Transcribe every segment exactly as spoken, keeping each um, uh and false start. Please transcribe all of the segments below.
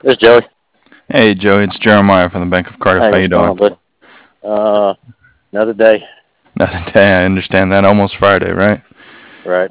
This is Joey. Hey, Joey, it's Jeremiah from the Bank of Cardiff. Hey, How you what's going doing? on, bud? Uh, Another day. Another day. I understand that. Almost Friday, right? Right.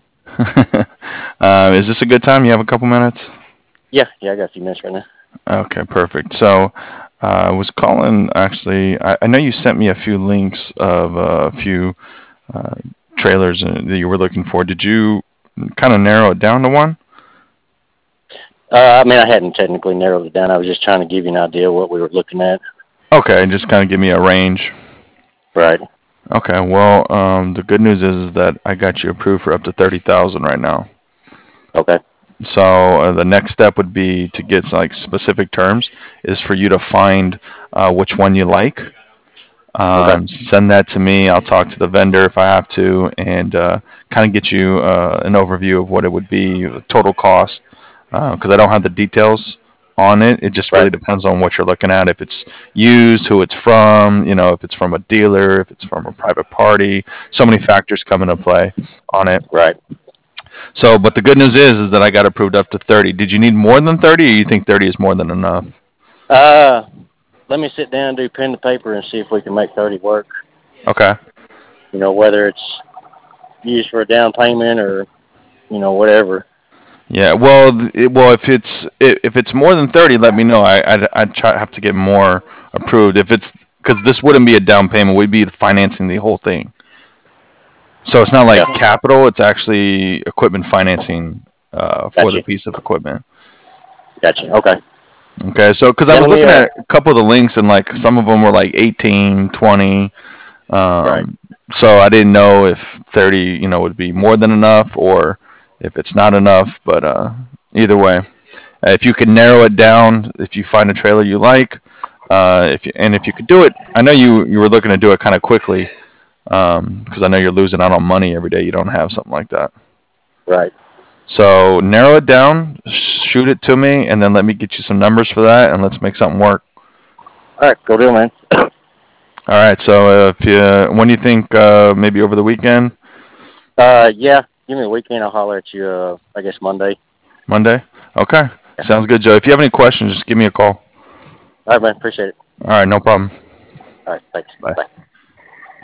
uh, is this a good time? You have a couple minutes? Yeah, yeah, I got a few minutes right now. Okay, perfect. So, uh, I was calling actually. I, I know you sent me a few links of uh, a few uh, trailers uh, that you were looking for. Did you kind of narrow it down to one? Uh, I mean, I hadn't technically narrowed it down. I was just trying to give you an idea of what we were looking at. Okay, just kind of give me a range. Right. Okay, well, um, the good news is, is that I got you approved for up to thirty thousand right now. Okay. So uh, the next step would be to get like specific terms is for you to find uh, which one you like. Okay. Um, send that to me. I'll talk to the vendor if I have to, and uh, kind of get you uh, an overview of what it would be, the total cost, because I don't have the details on it. It just really Right. depends on what you're looking at. If it's used, who it's from, you know, if it's from a dealer, if it's from a private party. So many factors come into play on it. Right. So, but the good news is, is that I got approved up to thirty. Did you need more than thirty, or you think thirty is more than enough? Uh, Let me sit down, do pen to paper, and see if we can make thirty work. Okay. You know, whether it's used for a down payment or you know whatever. Yeah. Well, th- it, well, if it's i- if it's more than thirty, let me know. I I'd, I'd try have to get more approved. If it's because this wouldn't be a down payment, we'd be financing the whole thing. So it's not Yeah. like capital; it's actually equipment financing uh, for the Gotcha. piece of equipment. Gotcha. Okay. Okay. So because I Yeah. was Let me. looking Uh. at a couple of the links, and like some of them were like eighteen, twenty. Right. Um, so I didn't know if thirty, you know, would be more than enough or if it's not enough. But uh, either way, uh, if you can narrow it down, if you find a trailer you like, uh, if you, and if you could do it, I know you you were looking to do it kind of quickly because I know you're losing out on money every day. You don't have something like that. Right. So narrow it down, shoot it to me, and then let me get you some numbers for that, and let's make something work. All right. Go deal, man. All right. So uh, if you, when do you think uh, maybe over the weekend? Uh. Yeah. Give me a weekend. I'll holler at you. Uh. I guess Monday. Monday? Okay. Yeah. Sounds good, Joe. If you have any questions, just give me a call. All right, man. Appreciate it. All right, no problem. All right. Thanks. Bye. Bye.